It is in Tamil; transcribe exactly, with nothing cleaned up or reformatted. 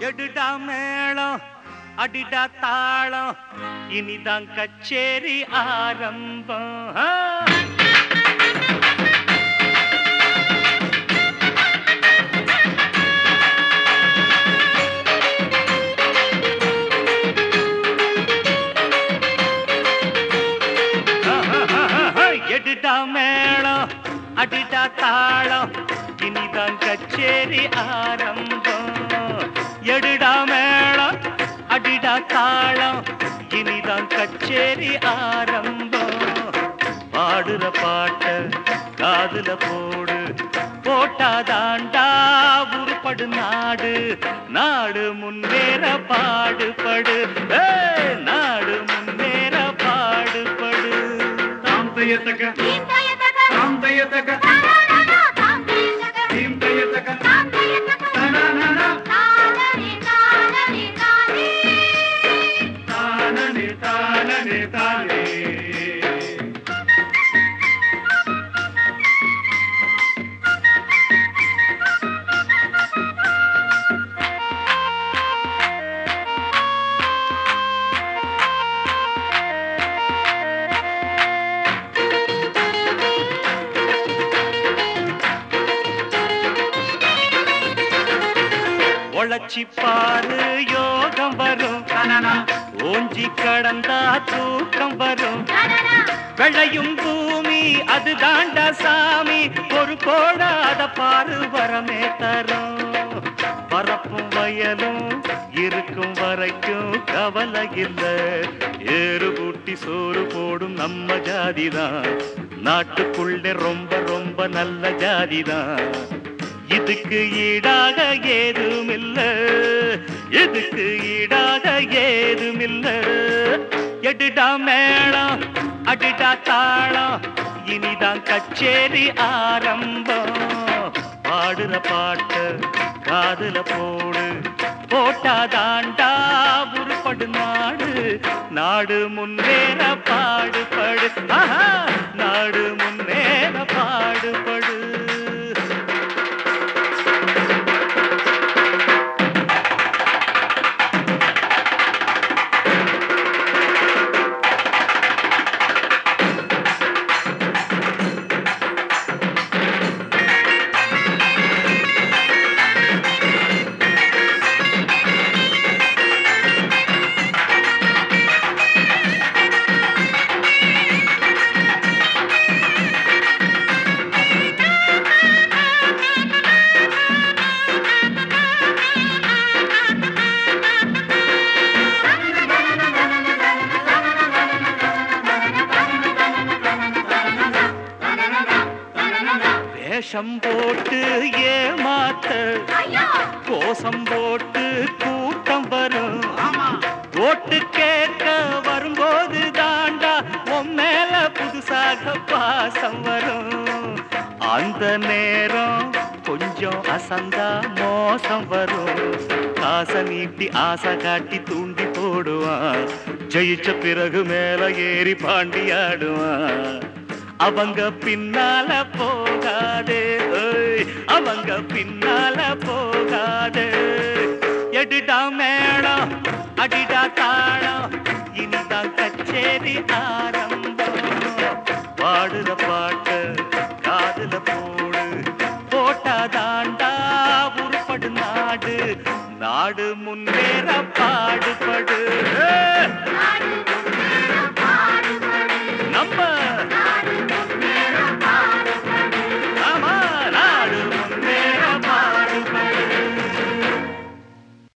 எடுடா மேளம் அடிடா தாளம் இனிதான் கச்சேரி ஆரம்பம். எடுடா மேளம் அடிடா தாளம் இனிதான் கச்சேரி ஆரம்பம். எடுடா மேளம் அடிடா தாளம் இனிதான் கச்சேரி ஆரம்பம். பாடுற பாட்ட காதுல போடு, போட்டாதாண்டா உருப்படு நாடு. நாடு முன்னேற பாடுபடு, நாடு முன்னேற பாடுபடு. தாம் தையத்தக்க தாம் தையத்தக்க தீம் தையத்தக்க தானே தானே தானே. உழைச்சி பாரு யோகம் வரும், ஓஞ்சி கடந்தா தூக்கம் வரும். வெள்ளையும் பூமி அது தாண்டா சாமி, ஒரு கோடாத பாரு வரமே தரும். பரப்பும் வயலும் இருக்கும் வரைக்கும் கவலை இல்ல, ஏறு கூட்டி சோறு போடும் நம்ம ஜாதிதான். நாட்டுக்குள்ளே ரொம்ப ரொம்ப நல்ல ஜாதிதான். இதுக்கு ஈடாக ஏதுமில்ல, இதுக்கு ஈடாக ஏதுமில்ல. எடுடா மேளம் அடிடா தாளம் இனிதான் கச்சேரி ஆரம்பம். பாடுற பாட்ட காதுல போடு, போட்டாதாண்டா உருப்படு நாடு. நாடு முன்னேற பாடுபடு, நாடு முன்னேற பாடுபடு. வேஷம் போட்டு ஏமாத்த கோசம் போட்டு கூட்டம் வரும். ஓட்டு கேட்க வரும்போது தாண்டா உன் மேல புதுசாக பாசம் வரும். அந்த நேரம் கொஞ்சம் அசந்தா மோசம் வரும். காசை நீட்டி ஆசை காட்டி தூண்டி போடுவான். ஜெயிச்ச பிறகு மேல ஏறி பாண்டியாடுவான். அவங்க பின்னால போகாதே, அவங்க பின்னால போகாதே. எடுடா மேளம் அடிடா தாளம் இனிதான் கச்சேரி ஆரம்பம். பாடுற பாட்ட காதுல போடு, போட்டாதாண்டா உருப்படு நாடு. நாடு முன்னேற பாடுபடு, நாடு